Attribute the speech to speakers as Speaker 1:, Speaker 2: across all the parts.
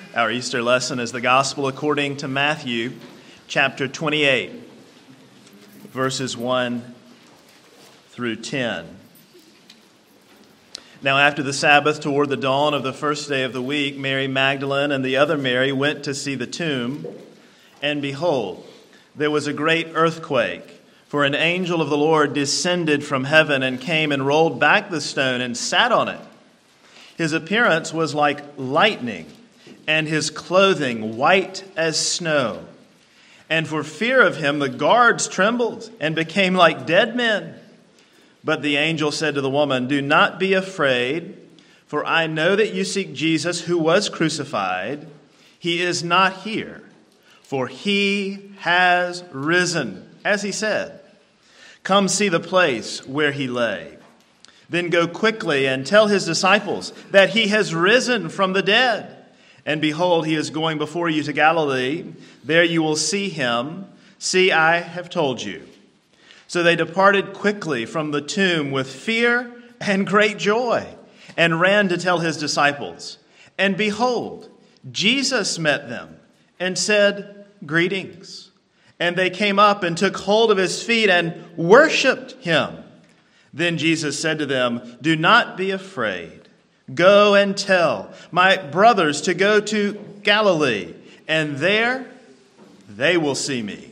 Speaker 1: Our Easter lesson is the Gospel according to Matthew, chapter 28, verses 1 through 10. Now after the Sabbath, toward the dawn of the first day of the week, Mary Magdalene and the other Mary went to see the tomb, and behold, there was a great earthquake, for an angel of the Lord descended from heaven and came and rolled back the stone and sat on it. His appearance was like lightning, and his clothing white as snow. And for fear of him, the guards trembled and became like dead men. But the angel said to the woman, "Do not be afraid, for I know that you seek Jesus who was crucified. He is not here, for he has risen, as he said. Come see the place where he lay. Then go quickly and tell his disciples that he has risen from the dead. And behold, he is going before you to Galilee. There you will see him. See, I have told you." So they departed quickly from the tomb with fear and great joy, and ran to tell his disciples. And behold, Jesus met them and said, "Greetings." And they came up and took hold of his feet and worshipped him. Then Jesus said to them, "Do not be afraid. Go and tell my brothers to go to Galilee, and there they will see me."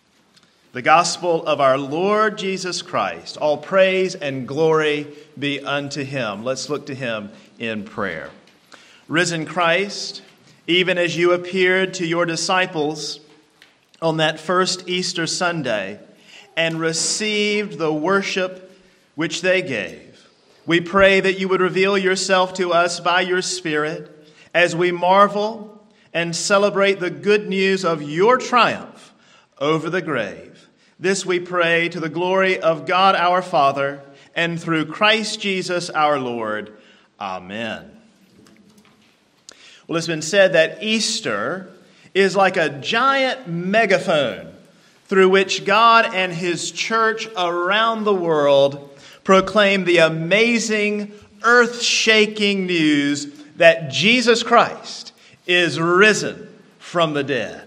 Speaker 1: The gospel of our Lord Jesus Christ. All praise and glory be unto him. Let's look to him in prayer. Risen Christ, even as you appeared to your disciples on that first Easter Sunday and received the worship which they gave, we pray that you would reveal yourself to us by your Spirit as we marvel and celebrate the good news of your triumph over the grave. This we pray to the glory of God our Father and through Christ Jesus our Lord. Amen. Well, it's been said that Easter is like a giant megaphone through which God and his church around the world proclaim the amazing, earth-shaking news that Jesus Christ is risen from the dead.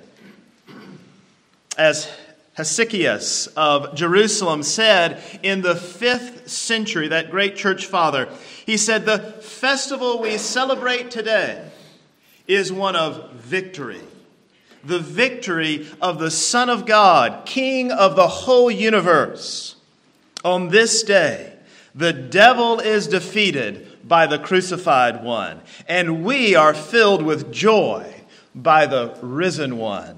Speaker 1: As Hesychius of Jerusalem said in the 5th century, that great church father, he said, "The festival we celebrate today is one of victory. The victory of the Son of God, King of the whole universe. On this day, the devil is defeated by the crucified one, and we are filled with joy by the risen one."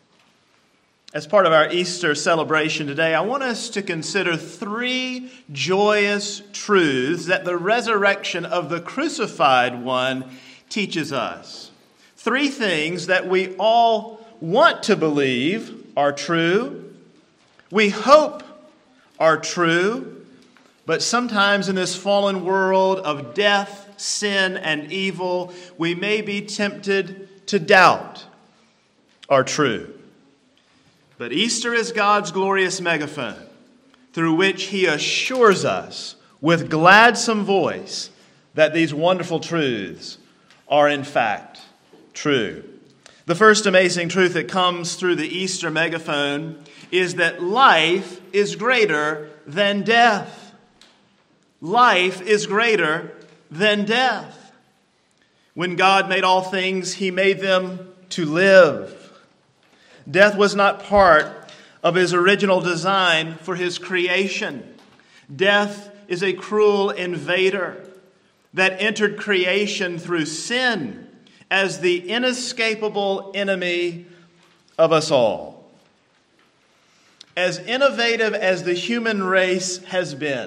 Speaker 1: As part of our Easter celebration today, I want us to consider 3 joyous truths that the resurrection of the crucified one teaches us. 3 things that we all want to believe are true, we hope are true, but sometimes in this fallen world of death, sin, and evil, we may be tempted to doubt are true. But Easter is God's glorious megaphone through which he assures us with gladsome voice that these wonderful truths are in fact true. The first amazing truth that comes through the Easter megaphone is that life is greater than death. Life is greater than death. When God made all things, he made them to live. Death was not part of his original design for his creation. Death is a cruel invader that entered creation through sin as the inescapable enemy of us all. As innovative as the human race has been,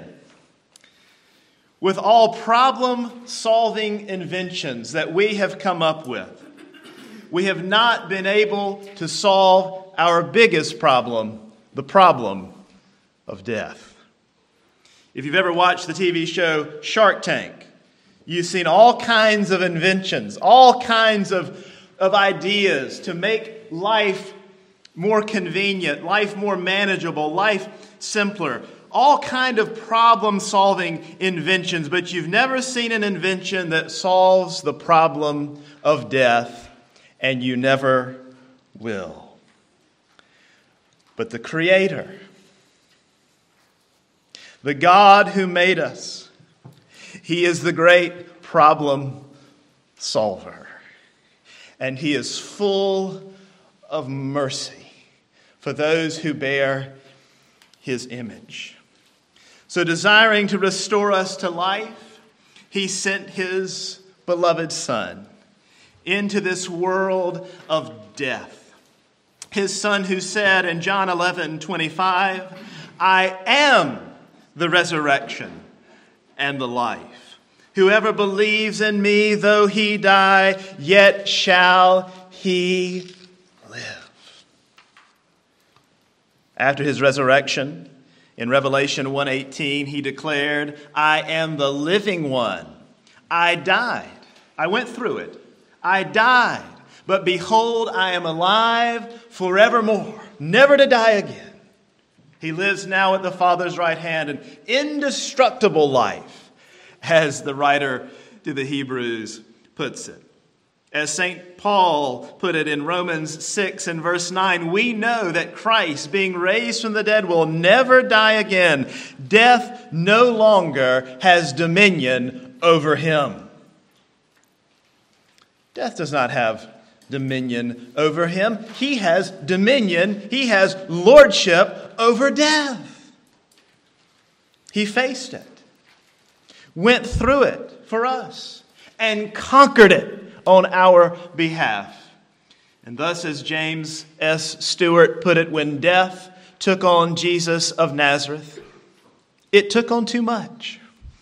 Speaker 1: with all problem-solving inventions that we have come up with, we have not been able to solve our biggest problem, the problem of death. If you've ever watched the TV show Shark Tank, you've seen all kinds of inventions, all kinds of ideas to make life more convenient, life more manageable, life simpler. All kind of problem-solving inventions, but you've never seen an invention that solves the problem of death and you never will. But the Creator, the God who made us, He is the great problem solver. And He is full of mercy for those who bear His image. So desiring to restore us to life, He sent His beloved Son into this world of death. His Son who said in John 11:25, I am the resurrection and the life. Whoever believes in me, though he die, yet shall he live. After his resurrection, in Revelation 1:18, he declared, I am the living one. I died. I went through it. I died. But behold, I am alive forevermore, never to die again. He lives now at the Father's right hand, an indestructible life, as the writer to the Hebrews puts it. As St. Paul put it in Romans 6 and verse 9, we know that Christ, being raised from the dead, will never die again. Death no longer has dominion over him. Death does not have dominion over him. He has dominion. He has lordship over death. He faced it, went through it for us, and conquered it on our behalf. And thus, as James S. Stewart put it, when death took on Jesus of Nazareth, it took on too much.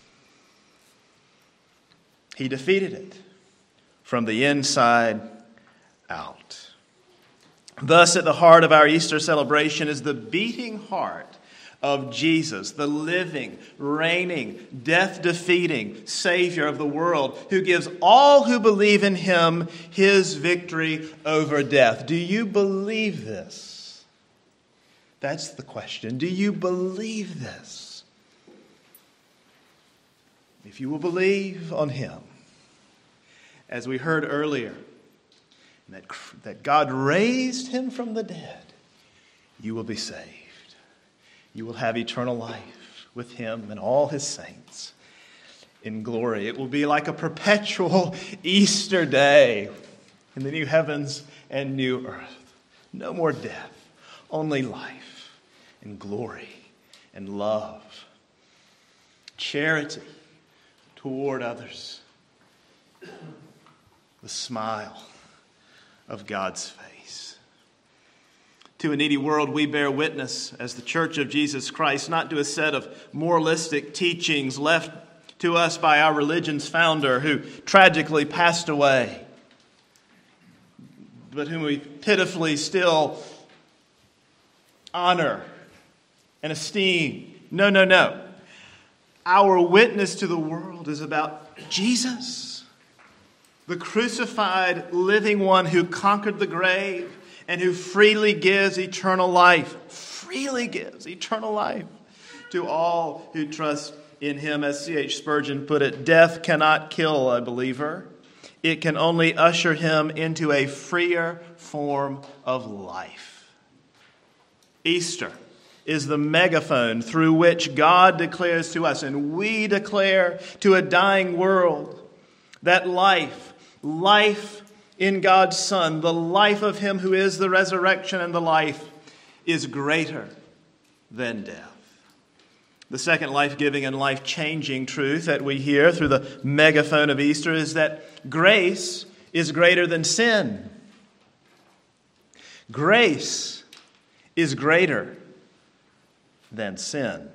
Speaker 1: He defeated it from the inside out. Thus, at the heart of our Easter celebration is the beating heart of Jesus, the living, reigning, death-defeating Savior of the world, who gives all who believe in him his victory over death. Do you believe this? That's the question. Do you believe this? If you will believe on him, as we heard earlier, that God raised him from the dead, you will be saved. You will have eternal life with him and all his saints in glory. It will be like a perpetual Easter day in the new heavens and new earth. No more death, only life and glory and love, charity toward others, the smile of God's face. To a needy world, we bear witness as the Church of Jesus Christ, not to a set of moralistic teachings left to us by our religion's founder who tragically passed away, but whom we pitifully still honor and esteem. No. Our witness to the world is about Jesus, the crucified living one who conquered the grave and who freely gives eternal life to all who trust in him. As C.H. Spurgeon put it, death cannot kill a believer. It can only usher him into a freer form of life. Easter is the megaphone through which God declares to us, and we declare to a dying world, that life in God's Son, the life of him who is the resurrection and the life, is greater than death. The second life-giving and life-changing truth that we hear through the megaphone of Easter is that grace is greater than sin. Grace is greater than sin.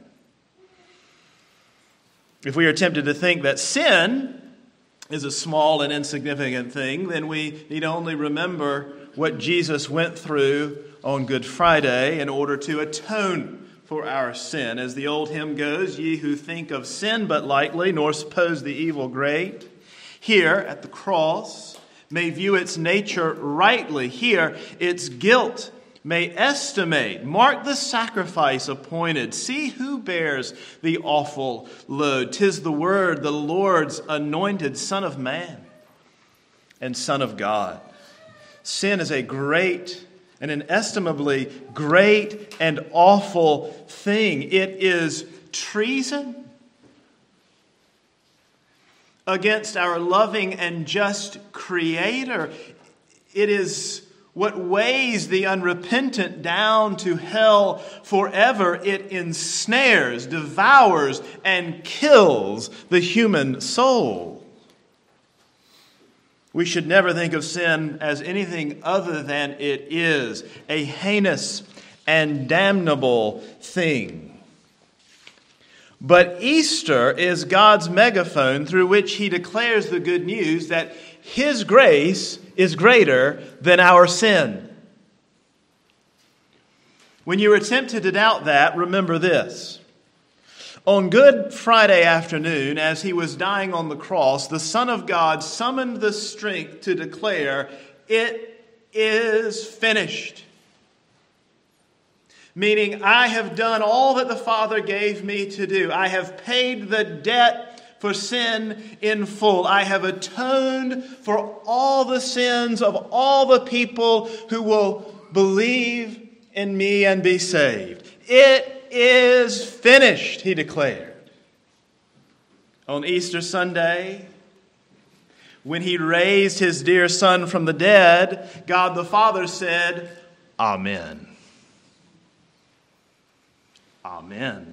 Speaker 1: If we are tempted to think that sin is a small and insignificant thing, then we need only remember what Jesus went through on Good Friday in order to atone for our sin. As the old hymn goes, ye who think of sin but lightly, nor suppose the evil great, here at the cross may view its nature rightly. Here its guilt may estimate. Mark the sacrifice appointed. See who bears the awful load. 'Tis the Word, the Lord's anointed Son of Man and Son of God. Sin is a great, an inestimably great and awful thing. It is treason against our loving and just Creator. It is what weighs the unrepentant down to hell forever. It ensnares, devours, and kills the human soul. We should never think of sin as anything other than it is, a heinous and damnable thing. But Easter is God's megaphone through which He declares the good news that His grace is greater than our sin. When you are tempted to doubt that, remember this. On Good Friday afternoon, as He was dying on the cross, the Son of God summoned the strength to declare, "It is finished." Meaning, I have done all that the Father gave me to do. I have paid the debt for sin in full. I have atoned for all the sins of all the people who will believe in me and be saved. It is finished, He declared. On Easter Sunday, when He raised His dear Son from the dead, God the Father said, "Amen." Amen.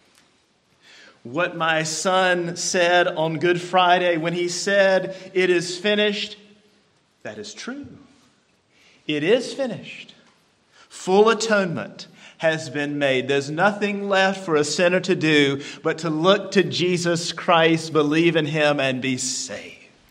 Speaker 1: What my Son said on Good Friday when He said, "It is finished," that is true. It is finished. Full atonement has been made. There's nothing left for a sinner to do but to look to Jesus Christ, believe in Him, and be saved.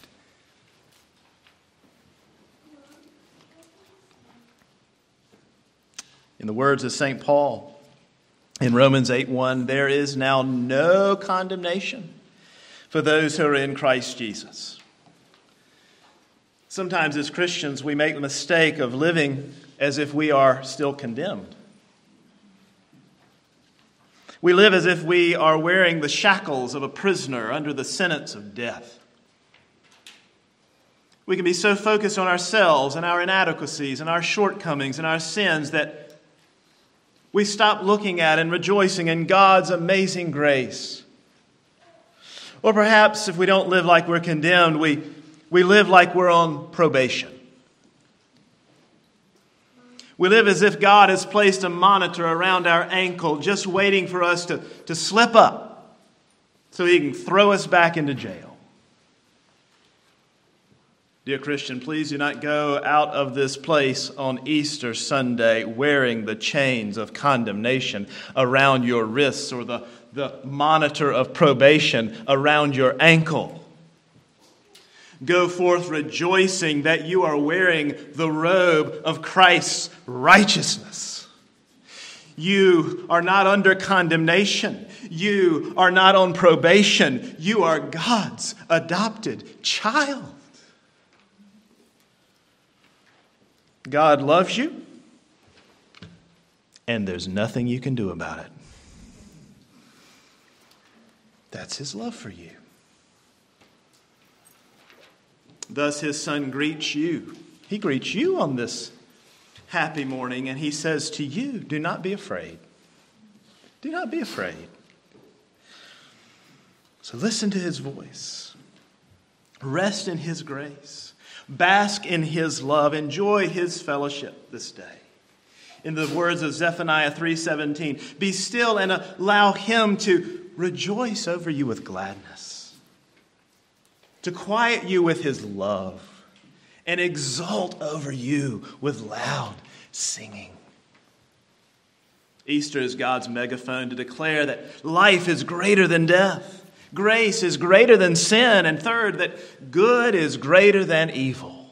Speaker 1: In the words of St. Paul, in Romans 8:1, there is now no condemnation for those who are in Christ Jesus. Sometimes as Christians, we make the mistake of living as if we are still condemned. We live as if we are wearing the shackles of a prisoner under the sentence of death. We can be so focused on ourselves and our inadequacies and our shortcomings and our sins that we stop looking at and rejoicing in God's amazing grace. Or perhaps if we don't live like we're condemned, we live like we're on probation. We live as if God has placed a monitor around our ankle just waiting for us to slip up so He can throw us back into jail. Dear Christian, please do not go out of this place on Easter Sunday wearing the chains of condemnation around your wrists or the monitor of probation around your ankle. Go forth rejoicing that you are wearing the robe of Christ's righteousness. You are not under condemnation. You are not on probation. You are God's adopted child. God loves you, and there's nothing you can do about it. That's His love for you. Thus His Son greets you. He greets you on this happy morning, and He says to you, do not be afraid. Do not be afraid. So listen to His voice. Rest in His grace. Bask in His love. Enjoy His fellowship this day. In the words of Zephaniah 3:17, be still and allow Him to rejoice over you with gladness, to quiet you with His love, and exult over you with loud singing. Easter is God's megaphone to declare that life is greater than death. Grace is greater than sin. And third, that good is greater than evil.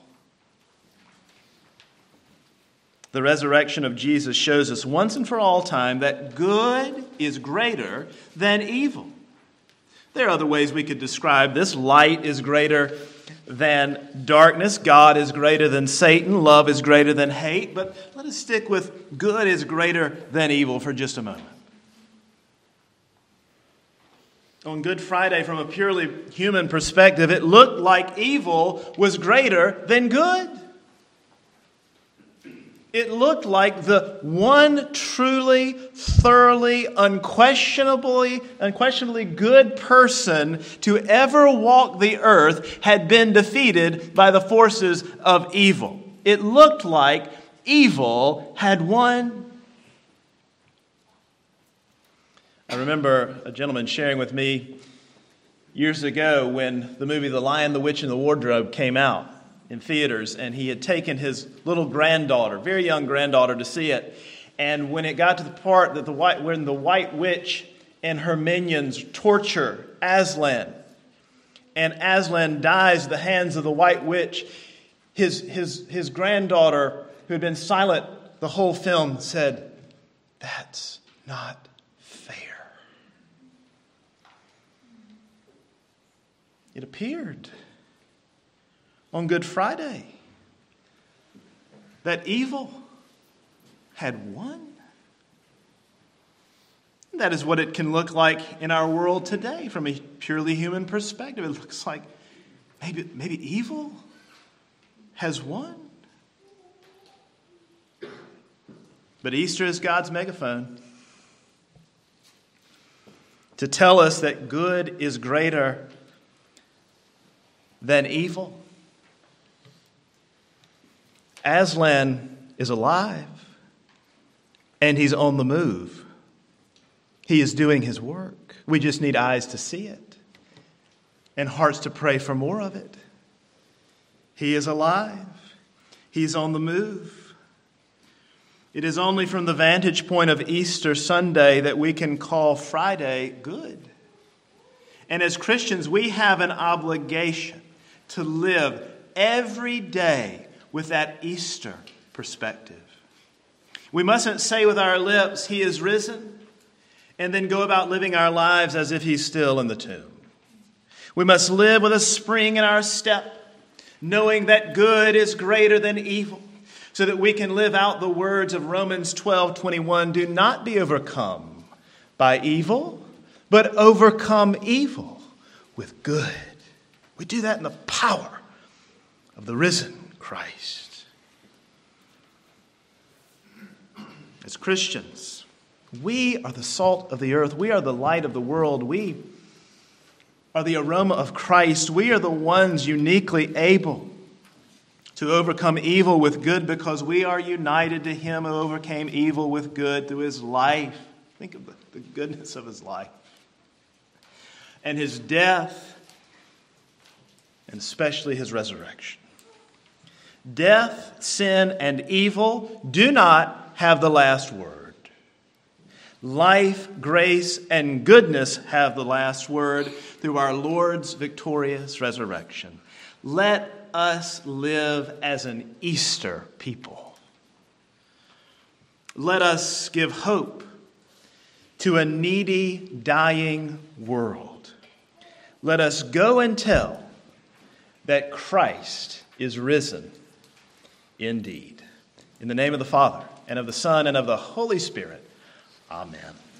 Speaker 1: The resurrection of Jesus shows us once and for all time that good is greater than evil. There are other ways we could describe this. Light is greater than darkness. God is greater than Satan. Love is greater than hate. But let us stick with good is greater than evil for just a moment. On Good Friday, from a purely human perspective, it looked like evil was greater than good. It looked like the one truly, thoroughly, unquestionably good person to ever walk the earth had been defeated by the forces of evil. It looked like evil had won. I remember a gentleman sharing with me years ago when the movie The Lion, the Witch, and the Wardrobe came out in theaters, and he had taken his little granddaughter, very young granddaughter, to see it. And when it got to the part that when the White Witch and her minions torture Aslan, and Aslan dies at the hands of the White Witch, his granddaughter, who had been silent the whole film, said, "That's not fair." It appeared on Good Friday that evil had won. That is what it can look like in our world today from a purely human perspective. It looks like maybe evil has won. But Easter is God's megaphone to tell us that good is greater than evil. Aslan is alive, and he's on the move. He is doing his work. We just need eyes to see it and hearts to pray for more of it. He is alive. He's on the move. It is only from the vantage point of Easter Sunday that we can call Friday good. And as Christians, we have an obligation to live every day with that Easter perspective. We mustn't say with our lips, "He is risen," and then go about living our lives as if he's still in the tomb. We must live with a spring in our step, knowing that good is greater than evil, so that we can live out the words of Romans 12:21, "Do not be overcome by evil, but overcome evil with good." We do that in the power of the risen Christ. As Christians, we are the salt of the earth. We are the light of the world. We are the aroma of Christ. We are the ones uniquely able to overcome evil with good because we are united to him who overcame evil with good through his life. Think of the goodness of his life and his death, and especially his resurrection. Death, sin, and evil do not have the last word. Life, grace, and goodness have the last word through our Lord's victorious resurrection. Let us live as an Easter people. Let us give hope to a needy, dying world. Let us go and tell that Christ is risen indeed. In the name of the Father, and of the Son, and of the Holy Spirit. Amen.